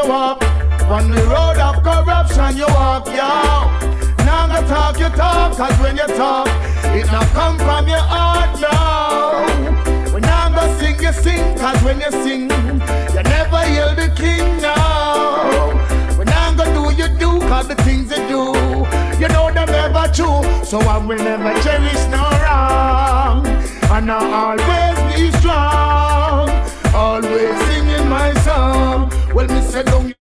walk. On the road of corruption you walk, yo. Now go talk you talk, cause when you talk, it not come from your heart, no. When now go sing you sing, cause when you sing, you never hear the king, no. When now go do you do, cause the things you do, you know them never true. So I will never cherish no wrong, and I always be strong, always singing my song. Well, me say don't